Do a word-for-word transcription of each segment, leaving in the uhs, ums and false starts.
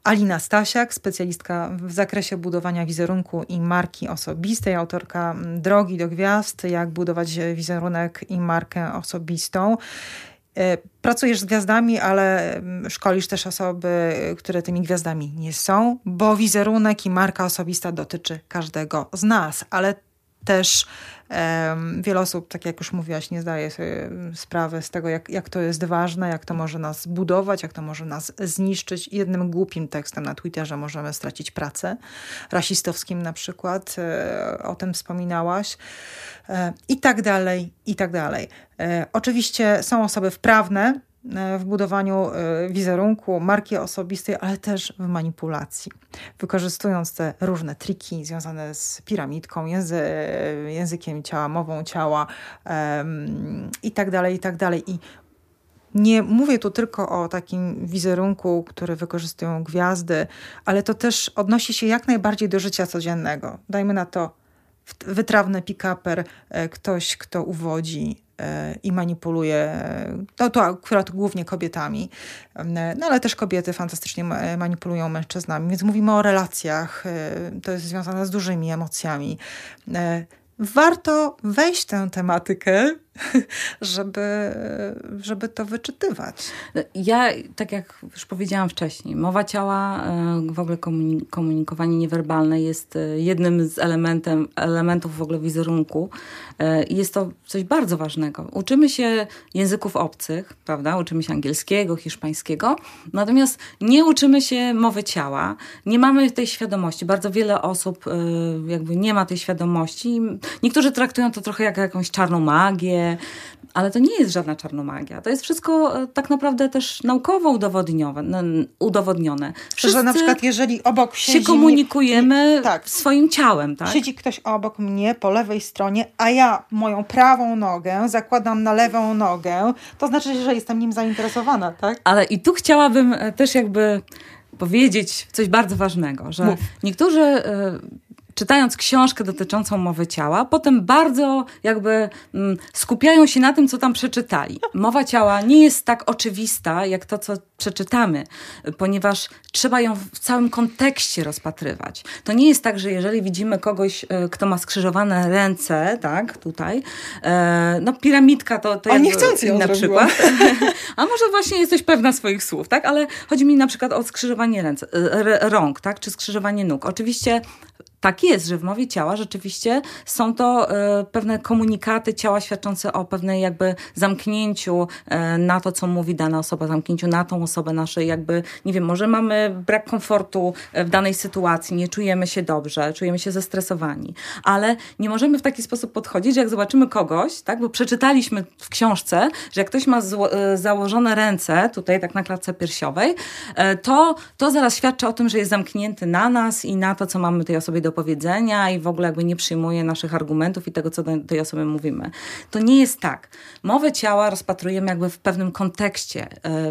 Alina Stasiak, specjalistka w zakresie budowania wizerunku i marki osobistej, autorka Drogi do Gwiazd, jak budować wizerunek i markę osobistą. Pracujesz z gwiazdami, ale szkolisz też osoby, które tymi gwiazdami nie są, bo wizerunek i marka osobista dotyczy każdego z nas, ale też um, wiele osób, tak jak już mówiłaś, nie zdaje sobie sprawy z tego, jak, jak to jest ważne, jak to może nas budować, jak to może nas zniszczyć. Jednym głupim tekstem na Twitterze możemy stracić pracę. Rasistowskim na przykład, e, o tym wspominałaś. E, I tak dalej, i tak dalej. E, oczywiście są osoby wprawne w budowaniu wizerunku, marki osobistej, ale też w manipulacji. Wykorzystując te różne triki związane z piramidką, języ, językiem ciała, mową ciała um, i tak dalej, i tak dalej. I nie mówię tu tylko o takim wizerunku, który wykorzystują gwiazdy, ale to też odnosi się jak najbardziej do życia codziennego. Dajmy na to wytrawny pick-uper, ktoś, kto uwodzi i manipuluje, to, to akurat głównie kobietami, no ale też kobiety fantastycznie manipulują mężczyznami, więc mówimy o relacjach, to jest związane z dużymi emocjami. Warto wejść w tę tematykę, żeby, żeby to wyczytywać. Ja, tak jak już powiedziałam wcześniej, mowa ciała, w ogóle komunikowanie niewerbalne jest jednym z elementem, elementów w ogóle wizerunku i jest to coś bardzo ważnego. Uczymy się języków obcych, prawda? Uczymy się angielskiego, hiszpańskiego, natomiast nie uczymy się mowy ciała, nie mamy tej świadomości. Bardzo wiele osób jakby nie ma tej świadomości. Niektórzy traktują to trochę jak jakąś czarną magię, ale to nie jest żadna czarnomagia. To jest wszystko tak naprawdę też naukowo udowodnione. udowodnione. Wszyscy że na przykład jeżeli obok siedzi... się komunikujemy nie, tak, swoim ciałem. Tak? Siedzi ktoś obok mnie po lewej stronie, a ja moją prawą nogę zakładam na lewą nogę, to znaczy, że jestem nim zainteresowana, tak? Ale i tu chciałabym też jakby powiedzieć coś bardzo ważnego, że Mów. niektórzy... Y- czytając książkę dotyczącą mowy ciała, potem bardzo jakby mm, skupiają się na tym, co tam przeczytali. Mowa ciała nie jest tak oczywista, jak to, co przeczytamy, ponieważ trzeba ją w całym kontekście rozpatrywać. To nie jest tak, że jeżeli widzimy kogoś, kto ma skrzyżowane ręce, tak, tutaj, e, no piramidka to, to jakby niechcący ją na zrobiła. przykład. A może właśnie jesteś pewna swoich słów, tak? Ale chodzi mi na przykład o skrzyżowanie ręce, r- rąk, tak? Czy skrzyżowanie nóg. Oczywiście tak jest, że w mowie ciała rzeczywiście są to y, pewne komunikaty ciała świadczące o pewnej jakby zamknięciu y, na to, co mówi dana osoba, zamknięciu na tą osobę naszej jakby, nie wiem, może mamy brak komfortu w danej sytuacji, nie czujemy się dobrze, czujemy się zestresowani, ale nie możemy w taki sposób podchodzić, że jak zobaczymy kogoś, tak, bo przeczytaliśmy w książce, że jak ktoś ma zło, y, założone ręce, tutaj tak na klatce piersiowej, y, to, to zaraz świadczy o tym, że jest zamknięty na nas i na to, co mamy tej osobie do powiedzenia i w ogóle jakby nie przyjmuje naszych argumentów i tego, co do tej osoby mówimy. To nie jest tak. Mowę ciała rozpatrujemy jakby w pewnym kontekście.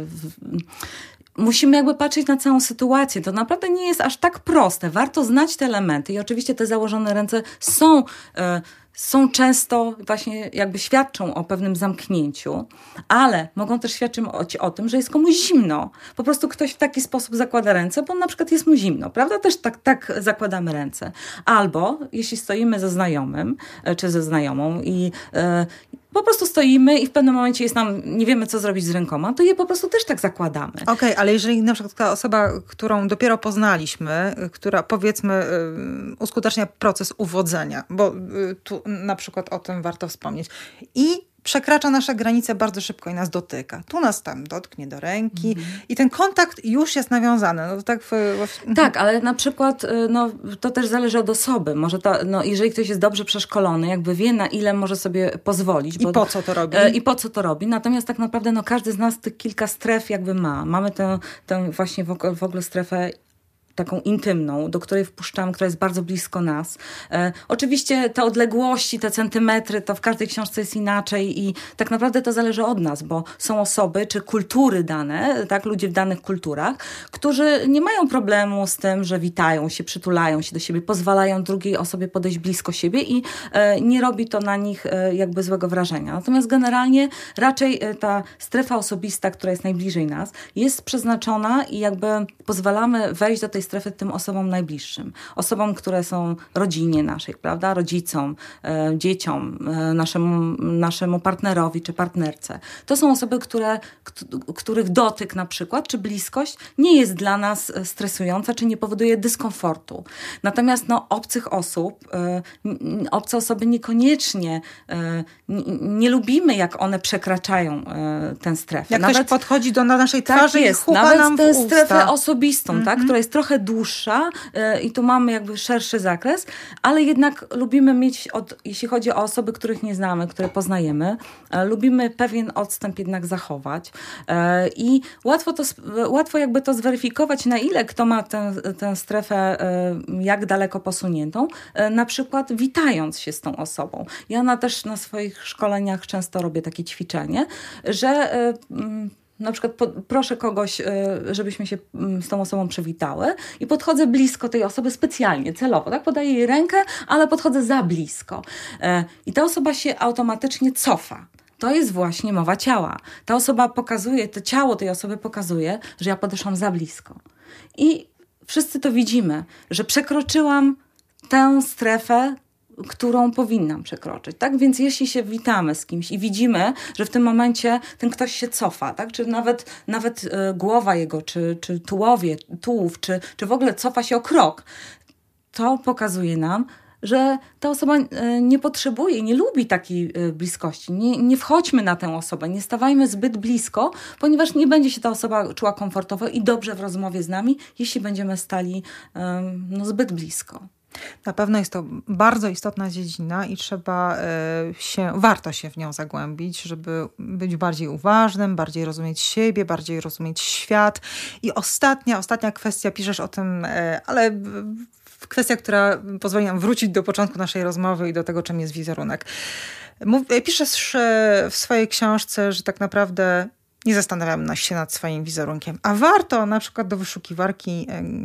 Musimy jakby patrzeć na całą sytuację. To naprawdę nie jest aż tak proste. Warto znać te elementy i oczywiście te założone ręce są... są często właśnie jakby świadczą o pewnym zamknięciu, ale mogą też świadczyć o, o tym, że jest komuś zimno. Po prostu ktoś w taki sposób zakłada ręce, bo na przykład jest mu zimno, prawda? Też tak, tak zakładamy ręce. Albo jeśli stoimy ze znajomym, czy ze znajomą i e, po prostu stoimy i w pewnym momencie jest nam, nie wiemy co zrobić z rękoma, to je po prostu też tak zakładamy. Okej, okay, ale jeżeli na przykład ta osoba, którą dopiero poznaliśmy, która powiedzmy uskutecznia proces uwodzenia, bo tu na przykład o tym warto wspomnieć, i przekracza nasze granice bardzo szybko i nas dotyka. Tu nas tam dotknie do ręki mm. i ten kontakt już jest nawiązany. No, tak, w, w... tak, ale na przykład no, to też zależy od osoby. Może to, no, jeżeli ktoś jest dobrze przeszkolony, jakby wie, na ile może sobie pozwolić. I bo, po co to robi. E, I po co to robi. Natomiast tak naprawdę no, każdy z nas tych kilka stref jakby ma. Mamy tę, tę właśnie w ogóle, w ogóle strefę taką intymną, do której wpuszczamy, która jest bardzo blisko nas. E, oczywiście te odległości, te centymetry, to w każdej książce jest inaczej i tak naprawdę to zależy od nas, bo są osoby czy kultury dane, tak, ludzie w danych kulturach, którzy nie mają problemu z tym, że witają się, przytulają się do siebie, pozwalają drugiej osobie podejść blisko siebie i e, nie robi to na nich e, jakby złego wrażenia. Natomiast generalnie raczej e, ta strefa osobista, która jest najbliżej nas, jest przeznaczona i jakby pozwalamy wejść do tej strefy tym osobom najbliższym. Osobom, które są rodzinie naszej, prawda? Rodzicom, e, dzieciom, e, naszemu, naszemu partnerowi czy partnerce. To są osoby, które, których dotyk na przykład, czy bliskość nie jest dla nas stresująca, czy nie powoduje dyskomfortu. Natomiast no, obcych osób, y, obce osoby niekoniecznie y, nie, nie lubimy, jak one przekraczają y, tę strefę. Jak Nawet, ktoś podchodzi do naszej twarzy tak i jest, huka nawet nam w tę usta. strefę osobistą, Mm-hmm. tak, która jest trochę dłuższa y, i tu mamy jakby szerszy zakres, ale jednak lubimy mieć, od, jeśli chodzi o osoby, których nie znamy, które poznajemy, y, lubimy pewien odstęp jednak zachować y, i łatwo to, łatwo jakby to zweryfikować, na ile kto ma tę, tę strefę y, jak daleko posuniętą, y, na przykład witając się z tą osobą. Ja na też na swoich szkoleniach często robię takie ćwiczenie, że y, y, na przykład po, proszę kogoś, żebyśmy się z tą osobą przywitały i podchodzę blisko tej osoby specjalnie, celowo, tak? Podaję jej rękę, ale podchodzę za blisko. I ta osoba się automatycznie cofa. To jest właśnie mowa ciała. Ta osoba pokazuje, to ciało tej osoby pokazuje, że ja podeszłam za blisko. I wszyscy to widzimy, że przekroczyłam tę strefę, którą powinnam przekroczyć, tak? Więc jeśli się witamy z kimś i widzimy, że w tym momencie ten ktoś się cofa, tak? Czy nawet, nawet y, głowa jego, czy, czy tułowie, tułów, czy, czy w ogóle cofa się o krok, to pokazuje nam, że ta osoba y, nie potrzebuje, nie lubi takiej y, bliskości. Nie, nie wchodźmy na tę osobę, nie stawajmy zbyt blisko, ponieważ nie będzie się ta osoba czuła komfortowo i dobrze w rozmowie z nami, jeśli będziemy stali y, no, zbyt blisko. Na pewno jest to bardzo istotna dziedzina i trzeba się, warto się w nią zagłębić, żeby być bardziej uważnym, bardziej rozumieć siebie, bardziej rozumieć świat. I ostatnia, ostatnia kwestia, piszesz o tym, ale kwestia, która pozwoli nam wrócić do początku naszej rozmowy i do tego, czym jest wizerunek. Mów, piszesz w swojej książce, że tak naprawdę nie zastanawiam się nad swoim wizerunkiem. A warto na przykład do wyszukiwarki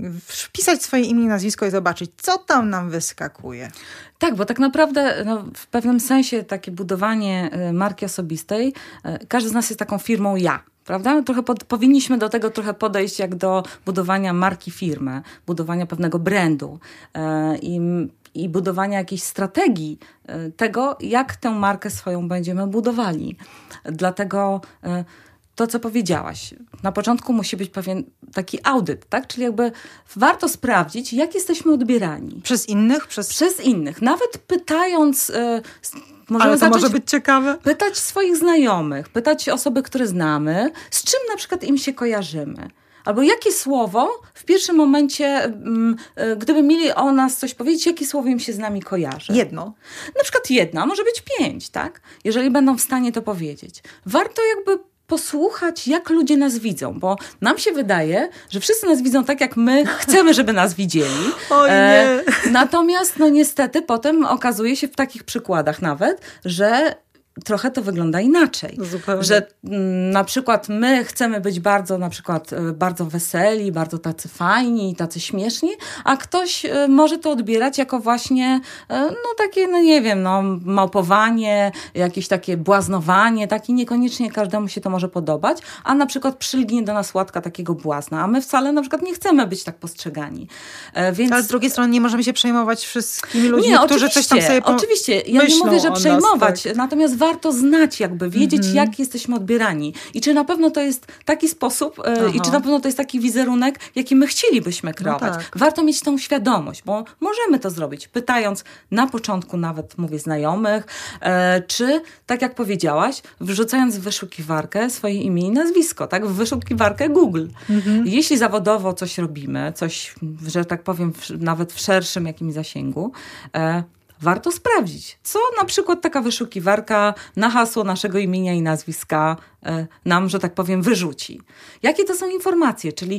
wpisać swoje imię i nazwisko i zobaczyć, co tam nam wyskakuje. Tak, bo tak naprawdę no, w pewnym sensie takie budowanie marki osobistej, każdy z nas jest taką firmą ja. Prawda? Trochę pod, powinniśmy do tego trochę podejść jak do budowania marki firmy, budowania pewnego brandu yy, i, i budowania jakiejś strategii yy, tego, jak tę markę swoją będziemy budowali. Dlatego yy, to, co powiedziałaś, na początku musi być pewien taki audyt, tak? Czyli jakby warto sprawdzić, jak jesteśmy odbierani. Przez innych? Przez, Przez innych. Nawet pytając... Yy, Możemy Ale to może być ciekawe. Pytać swoich znajomych, pytać osoby, które znamy, z czym na przykład im się kojarzymy. Albo jakie słowo w pierwszym momencie, gdyby mieli o nas coś powiedzieć, jakie słowo im się z nami kojarzy. Jedno. Na przykład jedno, a może być pięć, tak? Jeżeli będą w stanie to powiedzieć. Warto jakby posłuchać, jak ludzie nas widzą, bo nam się wydaje, że wszyscy nas widzą tak, jak my chcemy, żeby nas widzieli. Oj nie. E, natomiast no niestety potem okazuje się w takich przykładach nawet, że trochę to wygląda inaczej. Zupełnie. Że m, na przykład my chcemy być bardzo na przykład bardzo weseli, bardzo tacy fajni, tacy śmieszni, a ktoś y, może to odbierać jako właśnie y, no takie, no nie wiem, no małpowanie, jakieś takie błaznowanie, tak i niekoniecznie każdemu się to może podobać, a na przykład przylgnie do nas łatka takiego błazna, a my wcale na przykład nie chcemy być tak postrzegani. E, więc... Ale z drugiej strony nie możemy się przejmować wszystkimi ludźmi, nie, którzy coś tam sobie po... oczywiście, ja nie mówię, że przejmować, nas, tak. Natomiast warto znać, jakby wiedzieć, mm-hmm. jak jesteśmy odbierani. I czy na pewno to jest taki sposób, yy, i czy na pewno to jest taki wizerunek, jaki my chcielibyśmy kreować. No tak. Warto mieć tą świadomość, bo możemy to zrobić, pytając na początku nawet, mówię, znajomych, yy, czy, tak jak powiedziałaś, wrzucając w wyszukiwarkę swoje imię i nazwisko, tak? W wyszukiwarkę Google. Mm-hmm. Jeśli zawodowo coś robimy, coś, że tak powiem, w, nawet w szerszym jakimś zasięgu, yy, warto sprawdzić, co na przykład taka wyszukiwarka na hasło naszego imienia i nazwiska nam, że tak powiem, wyrzuci. Jakie to są informacje, czyli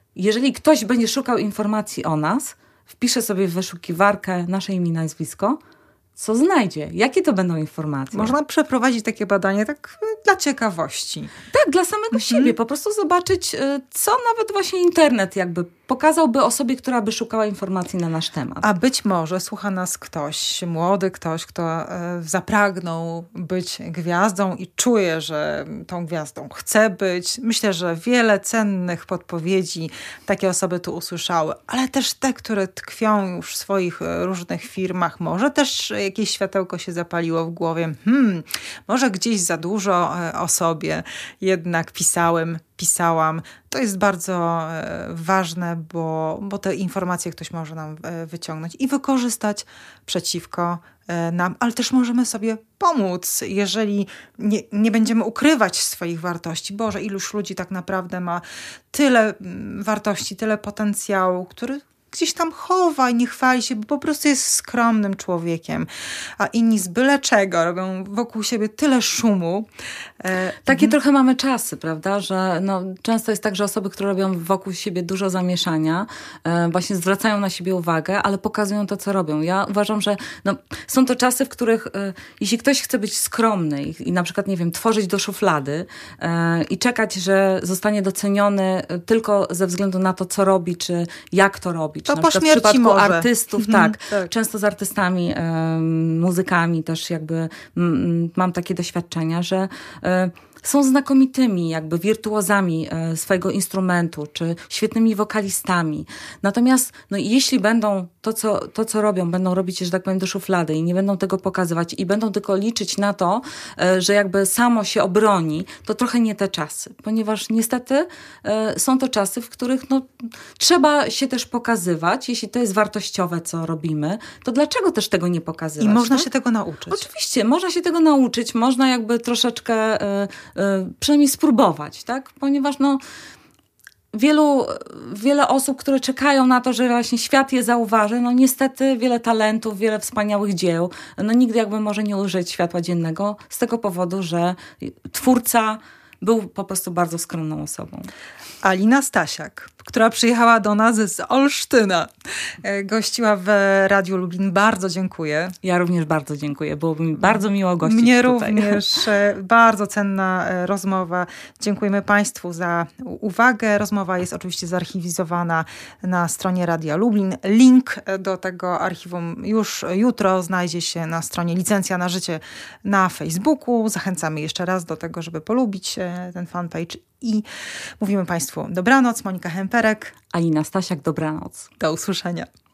jeżeli ktoś będzie szukał informacji o nas, wpisze sobie w wyszukiwarkę nasze imię i nazwisko, co znajdzie? Jakie to będą informacje? Można przeprowadzić takie badanie tak dla ciekawości. Tak, dla samego mhm. siebie. Po prostu zobaczyć, co nawet właśnie internet jakby pokazałby osobie, która by szukała informacji na nasz temat. A być może słucha nas ktoś, młody ktoś, kto e, zapragnął być gwiazdą i czuje, że tą gwiazdą chce być. Myślę, że wiele cennych podpowiedzi takie osoby tu usłyszały, ale też te, które tkwią już w swoich różnych firmach. Może też jakieś światełko się zapaliło w głowie. Hmm, może gdzieś za dużo o sobie jednak pisałem, pisałam. To jest bardzo e, ważne, bo, bo te informacje ktoś może nam e, wyciągnąć i wykorzystać przeciwko e, nam, ale też możemy sobie pomóc, jeżeli nie, nie będziemy ukrywać swoich wartości. Boże, iluż ludzi tak naprawdę ma tyle m, wartości, tyle potencjału, który gdzieś tam chowa i nie chwali się, bo po prostu jest skromnym człowiekiem, a inni z byle czego robią wokół siebie tyle szumu. E, Takie hmm. trochę mamy czasy, prawda, że no, często jest tak, że osoby, które robią wokół siebie dużo zamieszania, e, właśnie zwracają na siebie uwagę, ale pokazują to, co robią. Ja uważam, że no, są to czasy, w których e, jeśli ktoś chce być skromny i, i na przykład, nie wiem, tworzyć do szuflady e, i czekać, że zostanie doceniony tylko ze względu na to, co robi, czy jak to robi, to na po śmierci w przypadku może. artystów, mhm, tak, tak. Często z artystami, um, muzykami też jakby m, mam takie doświadczenia, że um, są znakomitymi jakby wirtuozami e, swojego instrumentu, czy świetnymi wokalistami. Natomiast no, jeśli będą to co, to, co robią, będą robić, że tak powiem, do szuflady i nie będą tego pokazywać i będą tylko liczyć na to, e, że jakby samo się obroni, to trochę nie te czasy. Ponieważ niestety e, są to czasy, w których no, trzeba się też pokazywać. Jeśli to jest wartościowe, co robimy, to dlaczego też tego nie pokazywać? I można tak? się tego nauczyć. Oczywiście, można się tego nauczyć, można jakby troszeczkę e, przynajmniej spróbować, tak? Ponieważ no, wielu, wiele osób, które czekają na to, że właśnie świat je zauważy, no niestety wiele talentów, wiele wspaniałych dzieł, no nigdy jakby może nie ujrzeć światła dziennego z tego powodu, że twórca był po prostu bardzo skromną osobą. Alina Stasiak, która przyjechała do nas z Olsztyna. Gościła w Radiu Lublin. Bardzo dziękuję. Ja również bardzo dziękuję. Byłoby mi bardzo miło gościć Mnie tutaj. również. Bardzo cenna rozmowa. Dziękujemy Państwu za uwagę. Rozmowa jest oczywiście zarchiwizowana na stronie Radia Lublin. Link do tego archiwum już jutro znajdzie się na stronie Licencja na Życie na Facebooku. Zachęcamy jeszcze raz do tego, żeby polubić ten fanpage i mówimy Państwu dobranoc. Monika Hemperek. Alina Stasiak, dobranoc. Do usłyszenia.